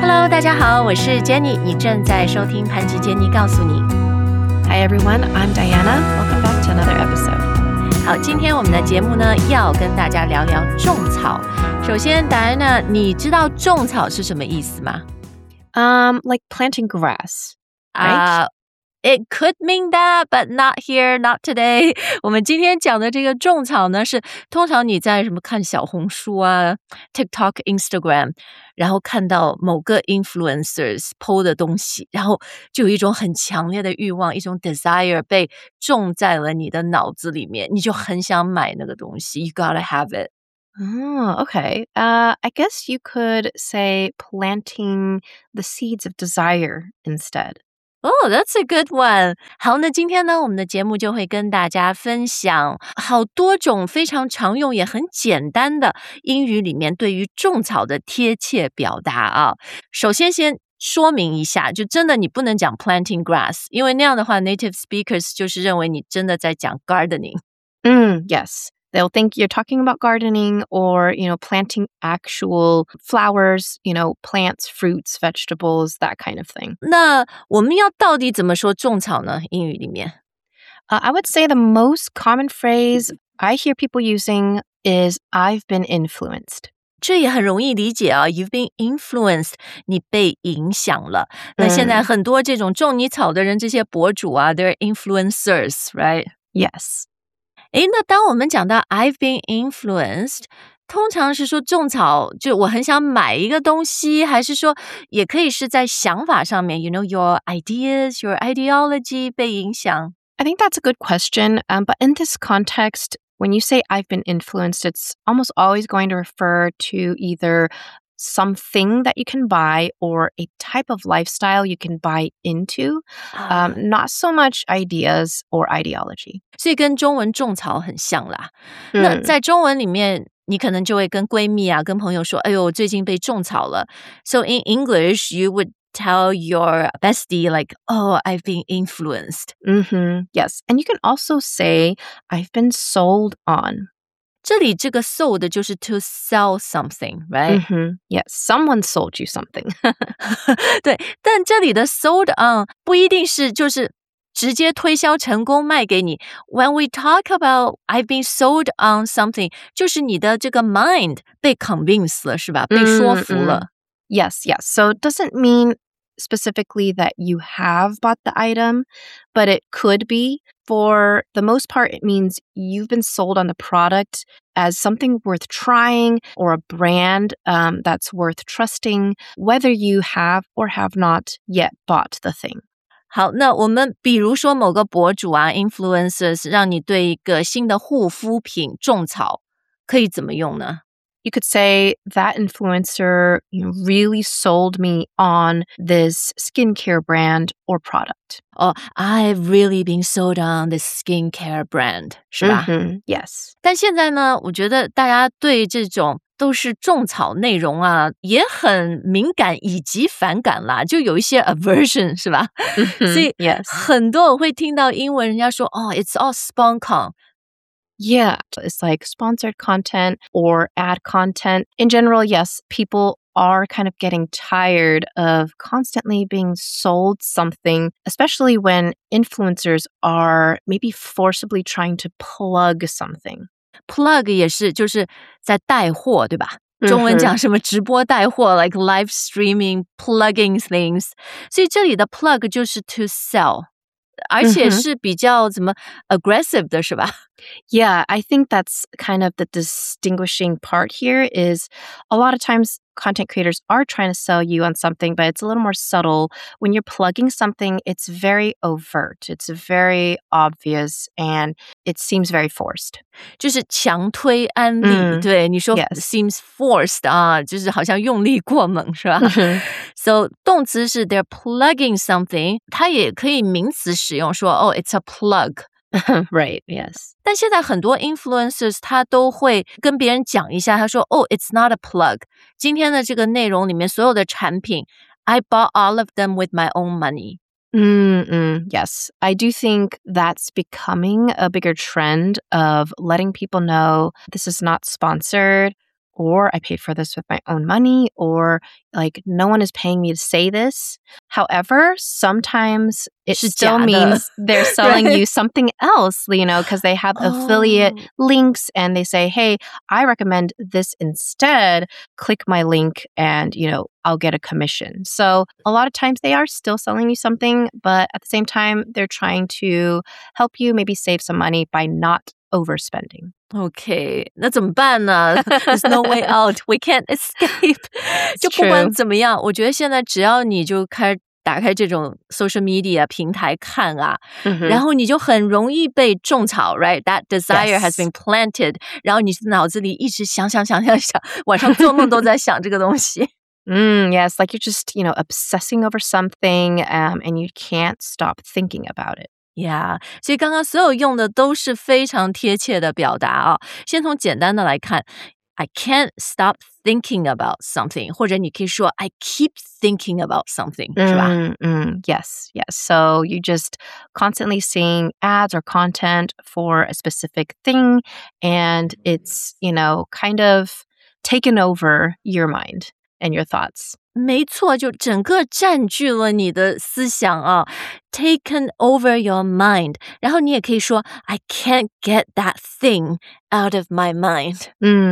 Hello， 大家好，我是 Jenny， 你正在收听潘吉 Jenny 告诉你。 Hi everyone, I'm Diana. Welcome back to another episode. 好，今天我们的节目呢，要跟大家聊聊种草。首先 Diana， 你知道种草是什么意思吗 ？Like planting grass, right? It could mean that, but not here, not today. 我们今天讲的这个种草呢，是通常你在什么看小红书啊 TikTok, Instagram 然后看到某个 influencers po 的东西，然后就有一种很强烈的欲望，一种 desire 被种在了你的脑子里面，你就很想买那个东西 You gotta have it. Oh, okay. I guess you could say planting the seeds of desire instead.Oh, that's a good one. 好，那今天呢，我们的节目就会跟大家分享好多种非常常用也很简单的英语里面对于种草的贴切表达啊。首先说明一下，就真的你不能讲 planting grass， 因为那样的话 native speakers 就是认为你真的在讲 gardening. Yes.They'll think you're talking about gardening or, planting actual flowers, plants, fruits, vegetables, that kind of thing. 那我们要到底怎么说种草呢？英语里面 I would say the most common phrase I hear people using is I've been influenced. 这也很容易理解啊 You've been influenced 你被影响了那现在很多这种种你草的人这些博主啊 They're influencers, right? Yes. 那当我们讲到 I've been influenced 通常是说种草就我很想买一个东西还是说也可以是在想法上面 You know, your ideas, your ideology 被影响 I think that's a good question, but in this context, when you say I've been influenced, it's almost always going to refer to either something that you can buy or a type of lifestyle you can buy into, not so much ideas or ideology. 所以跟中文种草很像啦那在中文里面你可能就会跟闺蜜啊跟朋友说哎呦最近被种草了 So in English you would tell your bestie like oh I've been influenced Yes, and you can also say I've been sold on. 这里这个 sold 就是 to sell something, right? Yes, someone sold you something. 对，但这里的 sold on 不一定是就是直接推销成功卖给你。When we talk about I've been sold on something, 就是你的这个 mind 被 convinced 了，是吧？被说服了。 Yes. So it doesn't mean specifically that you have bought the item, but it could be. For the most part, it means you've been sold on the product as something worth trying or a brand that's worth trusting, whether you have or have not yet bought the thing. 好，那我们比如说某个博主啊 influencers 让你对一个新的护肤品种草，可以怎么用呢 You could say that influencer really sold me on this skincare brand or product. I've really been sold on this skincare brand, 是吧 Yes. 但现在呢，我觉得大家对这种都是种草内容啊，也很敏感以及反感啦，就有一些 aversion 是吧所以很多我会听到英文人家说it's all sponsor.Yeah, it's like sponsored content or ad content. In general, yes, people are kind of getting tired of constantly being sold something, especially when influencers are maybe forcibly trying to plug something. Plug 也是就是在带货对吧中文讲什么直播带货 like live streaming, plugging things. 所以这里的 plug 就是 to sell.而且是比较怎么 aggressive 的是吧 Yeah, I think that's kind of the distinguishing part here is a lot of times content creators are trying to sell you on something, but it's a little more subtle. When you're plugging something, it's very overt. It's very obvious and it seems very forced. 就是强推安利对你说 seems forced 啊就是好像用力过猛是吧 So 动词是 they're plugging something 它也可以名词使用说it's a plug Right, yes. 但现在很多 influencers 他都会跟别人讲一下他说it's not a plug 今天的这个内容里面所有的产品 I bought all of them with my own money Yes, I do think that's becoming a bigger trend of letting people know this is not sponsored or I paid for this with my own money, or like no one is paying me to say this. However, sometimes it 是 still 假的。 means they're selling Right. you something else, because they have affiliate Oh. links and they say, hey, I recommend this instead. Click my link and, I'll get a commission. So a lot of times they are still selling you something, but at the same time, they're trying to help you maybe save some money by not overspending. OK， 那怎么办呢？ There's no way out. We can't escape. 就不管 true. 怎么样，我觉得现在只要你就打开这种 social media 平台看啊，然后你就很容易被种草 right? That desire has been planted. 然后你脑子里一直想，晚上做梦都在想这个东西。 Yes, like you're just, obsessing over something and you can't stop thinking about it. Yeah, 所以刚刚所有用的都是非常贴切的表达啊。先从简单的来看 I can't stop thinking about something 或者你可以说 I keep thinking about something 是吧 Yes. So you just constantly seeing ads or content for a specific thing and it's, kind of taken over your mind and your thoughts. 没错，就整个占据了你的思想啊 taken over your mind 然后你也可以说 I can't get that thing out of my mind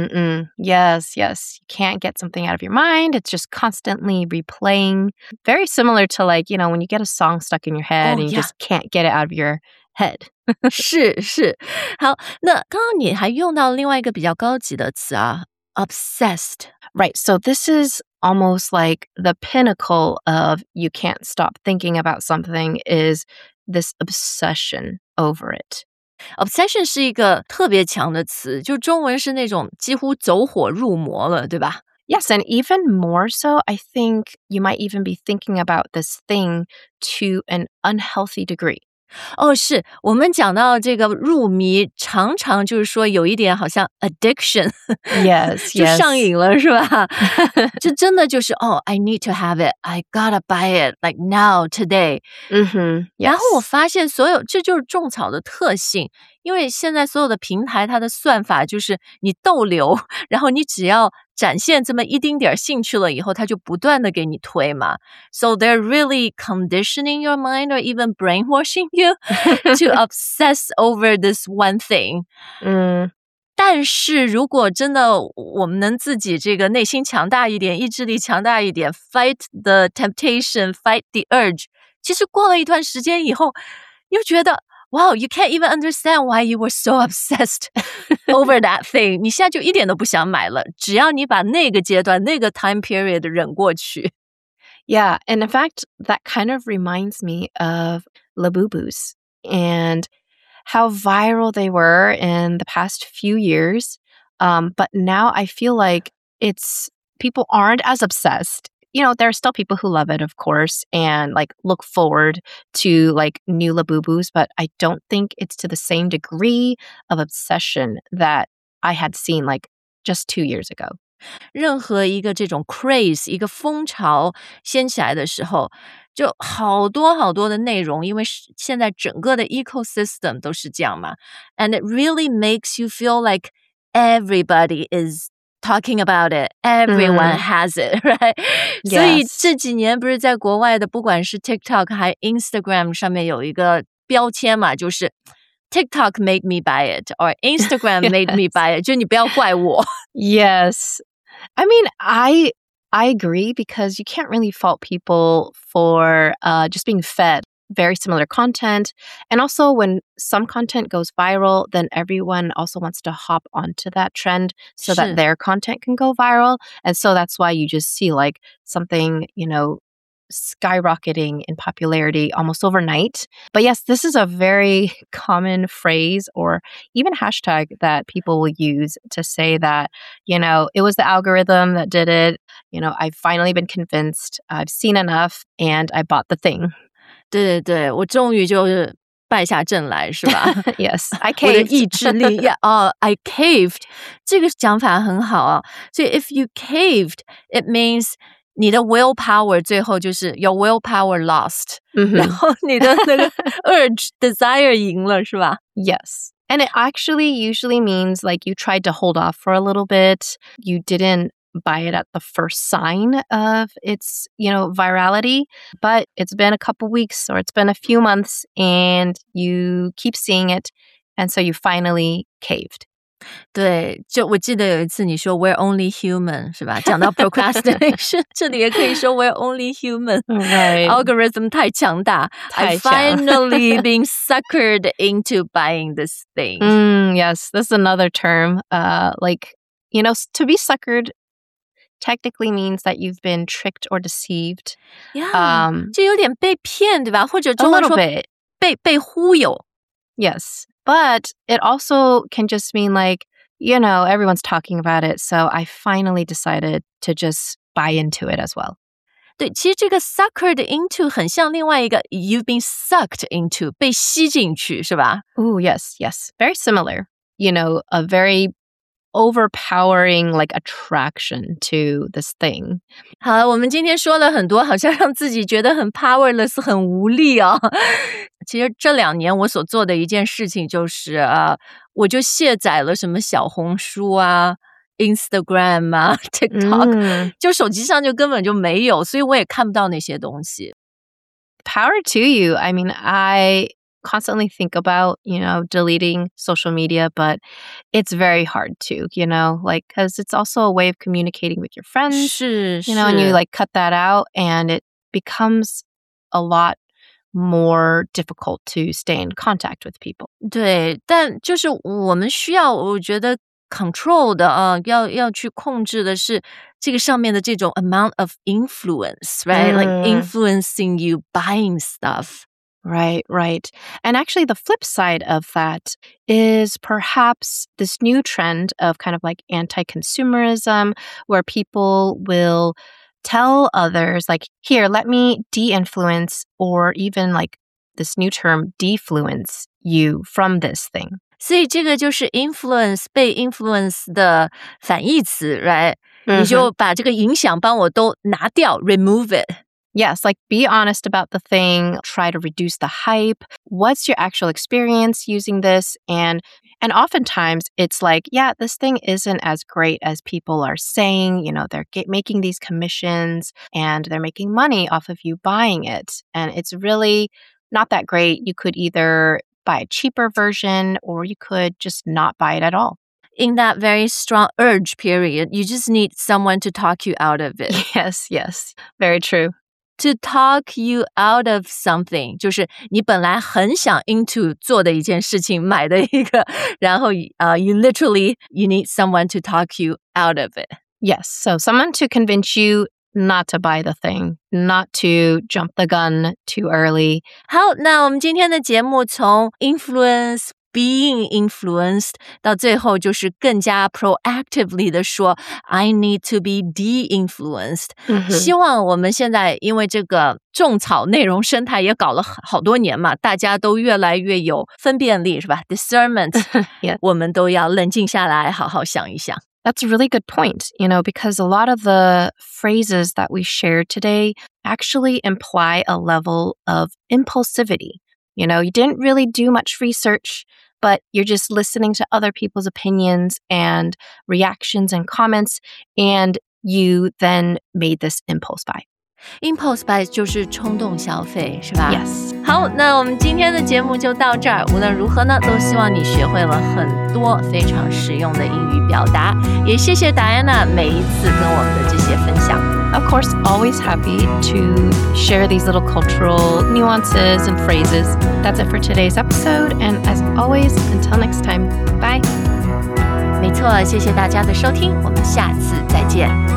Yes. You can't get something out of your mind. It's just constantly replaying. Very similar to when you get a song stuck in your head and you just can't get it out of your head. 是好，那刚刚你还用到另外一个比较高级的词啊 obsessed Right. So this is almost like the pinnacle of you can't stop thinking about something is this obsession over it. Obsession 是一个特别强的词，就中文是那种几乎走火入魔了，对吧？ Yes, and even more so, I think you might even be thinking about this thing to an unhealthy degree. 哦，是我们讲到这个入迷，常常就是说有一点好像 addiction， Yes, 就上瘾了，是吧？就真的就是I need to have it, I gotta buy it, like now, today. Yes. 然后我发现这就是种草的特性，因为现在所有的平台它的算法就是你逗留，然后你只要展现这么一丁点兴趣了以后，它就不断的给你推嘛。So they're really conditioning your mind or even brainwashing you to obsess over this one thing. 但是如果真的我们能自己这个内心强大一点，意志力强大一点 fight the temptation, fight the urge 其实过了一段时间以后你就觉得 Wow, you can't even understand why you were so obsessed over that thing. 你现在就一点都不想买了，只要你把那个阶段那个 time period 忍过去。 Yeah, and in fact, that kind of reminds me of Labubus and how viral they were in the past few years. But now I feel like people aren't as obsessed. There are still people who love it, of course, and look forward to new Labubus, but I don't think it's to the same degree of obsession that I had seen just 2 years ago. 任何一个这种 craze 一个风潮掀起来的时候就好多好多的内容因为现在整个的 ecosystem 都是这样嘛 and it really makes you feel like everybody is talking about it everyone has it right Yes. 所以这几年不是在国外的不管是 TikTok 还 Instagram 上面有一个标签嘛就是 TikTok made me buy it or Instagram made me buy it 就你不要怪我 Yes. I mean, I agree because you can't really fault people for just being fed very similar content. And also when some content goes viral, then everyone also wants to hop onto that trend so that their content can go viral. And so that's why you just see something, skyrocketing in popularity almost overnight. But yes, this is a very common phrase or even hashtag that people will use to say that, it was the algorithm that did it. I've finally been convinced, I've seen enough, and I bought the thing. 对对对我终于就是败下阵来是吧 Yes, I 我的 caved. 意志力 I caved 这个讲法很好啊所以 if you caved it means 你的 willpower 最后就是 your willpower lost 然后你的那个 urge desire 赢了是吧 Yes. And it actually usually means like you tried to hold off for a little bit. You didn't buy it at the first sign of its, virality, but it's been a couple weeks or it's been a few months and you keep seeing it. And so you finally caved. 对，就我记得有一次你说 we're only human 是吧？讲到 procrastination 这里也可以说 we're only human Right. Algorithm 太强大I 太强 finally being suckered into buying this thing Yes, this is another term. To be suckered technically means that you've been tricked or deceived. Yeah 就有点被骗对吧？或者 A 中文 little 说 bit. 被忽悠 Yes. But it also can just mean like, everyone's talking about it. So I finally decided to just buy into it as well. 对，其实这个 suckered into 很像另外一个 you've been sucked into 被吸进去是吧？ Ooh, yes. Very similar. A very overpowering like attraction to this thing. 好，我们今天说了很多，好像让自己觉得很 powerless 很无力啊。其实这2年我所做的一件事情就是我就卸载了什么小红书啊 Instagram 啊 TikTok 就手机上就根本就没有，所以我也看不到那些东西。 Power to you. I mean, I constantly think about, deleting social media, but it's very hard to, because it's also a way of communicating with your friends. 是 And you like cut that out and it becomes a lot more difficult to stay in contact with people. 对，但就是我们需要我觉得 control 的要去控制的是这个上面的这种 amount of influence, right? Like influencing you buying stuff. Right. And actually the flip side of that is perhaps this new trend of kind of like anti-consumerism where people will tell others like, here, let me de-influence or even like this new term, defluence you from this thing. 所以这个就是 influence 被 influence 的反义词 right? 你就把这个影響幫我都拿掉 remove it. Yes, like be honest about the thing, try to reduce the hype. What's your actual experience using this? And oftentimes it's like, yeah, this thing isn't as great as people are saying. They're making these commissions and they're making money off of you buying it. And it's really not that great. You could either buy a cheaper version or you could just not buy it at all. In that very strong urge period, you just need someone to talk you out of it. Yes, very true. To talk you out of something 就是你本来很想 into 做的一件事情买的一个然后you need someone to talk you out of it. Yes, so someone to convince you not to buy the thing, not to jump the gun too early. 好，那我们今天的节目从 influence being influenced 到最后就是更加 proactively 的说 I need to be de-influenced 希望我们现在因为这个种草内容生态也搞了好多年嘛大家都越来越有分辨力是吧 discernment Yeah. 我们都要冷静下来好好想一想 That's a really good point, because a lot of the phrases that we shared today actually imply a level of impulsivity. You didn't really do much research, but you're just listening to other people's opinions and reactions and comments, and you then made this impulse buy. Impulse buy 就是冲动消费是吧 Yes. 好那我们今天的节目就到这儿无论如何呢都希望你学会了很多非常实用的英语表达也谢谢 Diana 每一次跟我们的这些分享 Of course, always happy to share these little cultural nuances and phrases. That's it for today's episode. And as always, until next time, bye. 没错谢谢大家的收听我们下次再见